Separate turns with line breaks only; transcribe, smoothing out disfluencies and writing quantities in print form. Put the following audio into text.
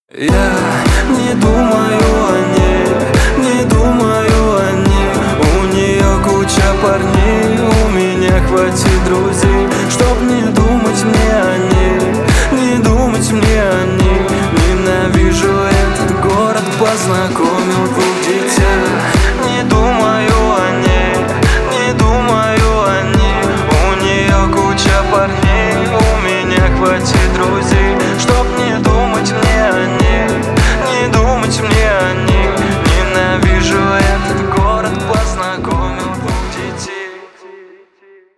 Я не думаю о ней, не думаю о ней. У нее куча парней, у меня хватит друзей.